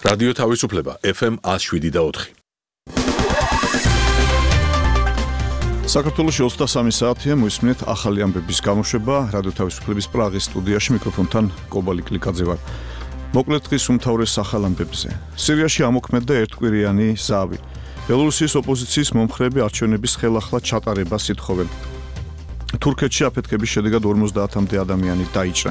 რადიო თავისუფლება FM 107.4. საქართველოში 23 საათია მოისმინეთ ახალი ამბების გამოშვება რადიო თავისუფლების პრაღის სტუდიაში მიკროფონთან კობალი კლიკაძე ვარ. მოკლედ დღის უმთავრეს ახალ ამბებზე. სირიაში ამოქმედდა ერთკვირიანი ზავი. ბელორუსიის ოპოზიციის მომხრეები არჩევნების ხელახლა ჩატარებას ითხოვენ. თურქეთში აფეთქების შედეგად 50-მდე ადამიანი დაიჭრა.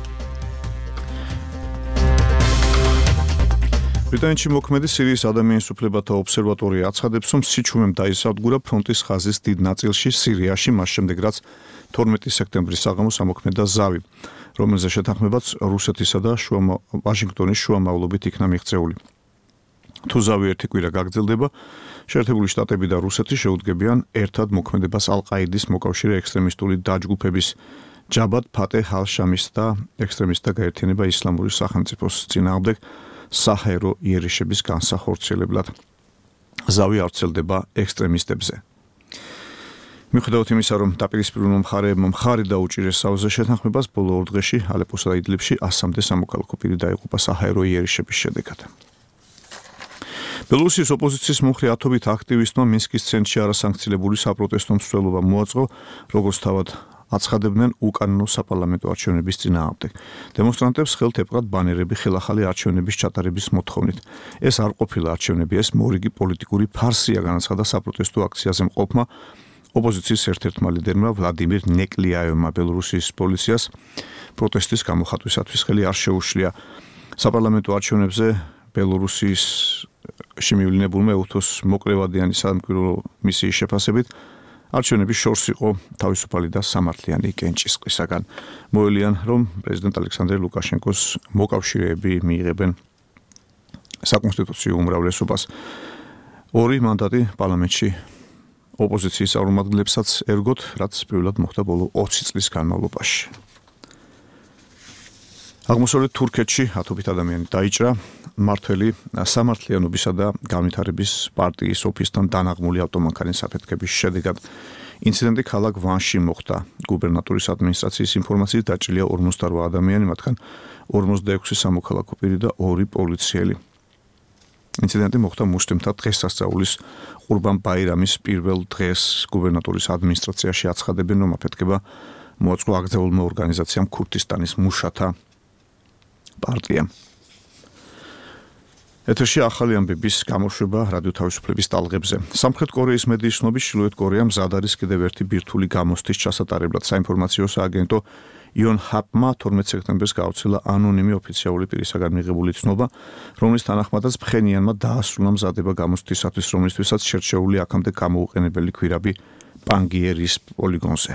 ბრიტანეთში მოქმედი სირიის ადამიანის უფლებათა ობსერვატორია აცხადებს, რომ სიჩუმემ დაისადგურა ფრონტის ხაზის დიდ ნაწილში სირიაში, მას შემდეგ რაც 12 სექტემბრის საღამოს ამოქმედდა ზავი, რომელზე შეთანხმებაც რუსეთისა და ვაშინგტონის შუამავლობით იქნა მიღწეული. თუ ზავი ერთი კვირა გაგრძელდება, შეერთებული შტატები და რუსეთი შეუდგებიან ერთად მოქმედებას ალ-ყაიდის მოკავშირე ექსტრემისტული დაჯგუფების ჯაბად ფატეჰ ალ-შამის და ექსტრემისტთა გაერთიანება ისლამური სახელმწიფოს წინააღმდეგ საჰაერო იერიშების განსახორციელებლად. ზავი არ ვრცელდება ექსტრემისტებზე. მიუხედავად იმისა, რომ დაპირისპირებულმა მხარეებმა მხარი დაუჭირეს ზავზე შეთანხმებას, ბოლო ორ დღეში ალეპოსა და იდლიბში 100-მდე სამოქალაქო პირი დაიღუპა საჰაერო იერიშების შედეგად. ბელორუსიის ოპოზიციის მომხრე ათობით აქტივისტმა მინსკის ცენტრში არასანქციელებული საპროტესტო მსვლელობა მოაწყო, როგორც თავად აცხადებდნენ უკანონო საპარლამენტო არჩევნების წინააღმდეგ. დემონსტრანტებს ხელთ ეპყრათ ბანერები ხელახალი არჩევნების ჩატარების მოთხოვნით. ეს არ ყოფილა არჩევნები, ეს მორიგი პოლიტიკური ფარსია, განაცხადა საპროტესტო აქციაზე მყოფმა ოპოზიციის ერთ-ერთმა ლიდერმა ვლადიმირ ნეკლიაევმა ბელორუსიის პოლიციას პროტესტის გამოხატვისათვის ხელი არ შეუშლია. საპარლამენტო არჩევნებზე ბელორუსიის შემივლინებულმა ეუთოს მოკრევადიანი სამკვირვო მისიის შეფასებით არჩევნების შორს იყო თავისუფალი და სამართლიანი კენჭისყრისაგან. მოელიან, რომ პრეზიდენტ ალექსანდრე ლუკაშენკოს მოკავშირეები მიიღებენ საკონსტიტუციო უმრავლესობას. 2 მანდატი პარლამენტში ოპოზიციის წარმომადგენლებსაც ერგოთ, რაც პირველად მოხდა ბოლო 20 წლის განმავლობაში. აღმოსავლეთ თურქეთში ათობით ადამიანი დაიჭრა. მართველი სამართლიანობისა და განვითარების პარტიის ოფისთან დანაღმული ავტომანქანის აფეთქების შედეგად ინციდენტი ქალაქ ვანში მოხდა. გუბერნატორის ადმინისტრაციის ინფორმაციით დაჭრილია 48 ადამიანი, მათგან 46 სამოქალაქო პირი და 2 პოლიციელი. ინციდენტი მოხდა მუსლიმთა დღესასწაულის ყურბან ბაირამის პირველ დღეს. გუბერნატორის ადმინისტრაციაში აცხადებენ, რომ აფეთქება მოაწყო აკრძალულმა ორგანიზაციამ ქურთისტანის მუშათა პარტიამ. ეთერში ახალი ამბების გამოშვება რადიო თავისუფლების ტალღებზე. სამხრეთ კორეის მედიის ცნობით ჩრდილოეთ კორეამ მზად არის კიდევ ერთი ბირთვული გამოსთვის ჩასატარებლად. საინფორმაციო სააგენტო იონჰაპმა 12 სექტემბერს გავრცელა ანონიმი ოფიციალური პირისაგან მიღებული ცნობა, რომლის თანახმადაც ფხენიანმა დაასრულა მზადება გამოსთვისათვის, რომლისთვისაც შერჩეული აქამდე გამოუყენებელი ქვირაბი პანგიერის პოლიგონზე.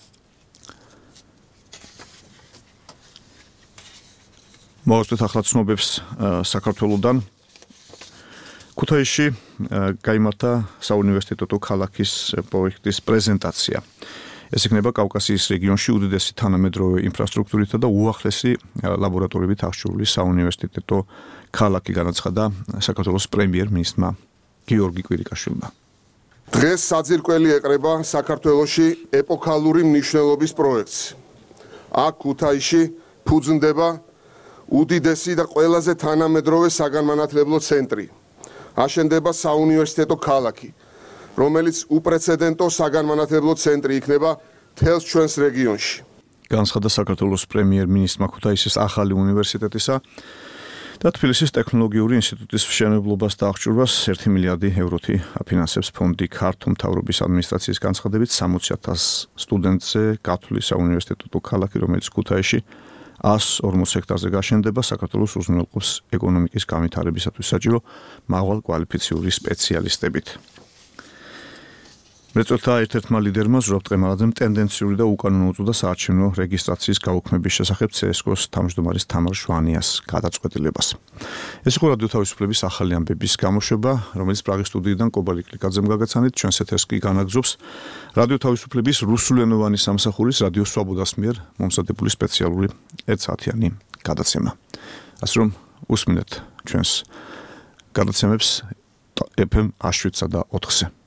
მოვასწრეთ ახლა ცნობებს საქართველოდან. ქუთაისში გაიმართა საუნივერსიტეტო ქალაქის პროექტის პრეზენტაცია. ეს იქნება კავკასიის რეგიონში უდიდესი თანამედროვე ინფრასტრუქტურითა და უახლესი ლაბორატორიებით აღჭურვილი საუნივერსიტეტო ქალაქი, განაცხადა საქართველოს პრემიერ-მინისტრმა გიორგი კვირიკაშვილმა. დღეს საძირკველი ეყრება საქართველოში ეპოქალური მნიშვნელობის პროექტს. აქ ქუთაისში ფუძნდება უდიდესი და ყველაზე თანამედროვე საგანმანათლებლო ცენტრი. აშენდება საუნივერსიტეტო ქალაქი, რომელიც უპრეცედენტო საგანმანათლებლო ცენტრი იქნება მთელს ჩვენს რეგიონში. განაცხადა საქართველოს პრემიერ-მინისტრმა ქუთაისის ახალი უნივერსიტეტისა და თბილისის ტექნოლოგიური ინსტიტუტის მშენებლობას და აღჭურვას 1 მილიარდი ევროთი აფინანსებს ფონდი. ქართულ მთავრობის ადმინისტრაციის განცხადებით 60,000 სტუდენტზე გათვლილი საუნივერსიტეტო ქალაქი, რომელიც ქუთაისში 140 ჰექტარზე გაშენდება, საქართველოს უზრუნველყოფს ეკონომიკის განვითარებისათვის საჭირო მაღალკვალიფიციური სპეციალისტებით. მრეწველთა ერთ-ერთმა ლიდერმა ზურაბ ტყემალაძემ ტენდენციური და უკანონო უწოდა საარჩევნო რეგისტრაციის გაუქმების შესახებ CSKO-ს თავმჯდომარის თამარ შვანიას გადაწყვეტილებას. ეს იყო რადიო თავისუფლების ახალი ამბების გამოშვება, რომელიც პრაღის სტუდიიდან კობალი კლიკაძემ გაგაცანით. ჩვენს ეთერს კი განაგზობს რადიო თავისუფლების რუსულენოვანი სამსახურის რადიო სვაბოდას მიერ მომზადებული სპეციალური 1 საათიანი გადაცემა. ასე რომ უსმინეთ ჩვენს გადაცემებს FM 107 და 4-ზე.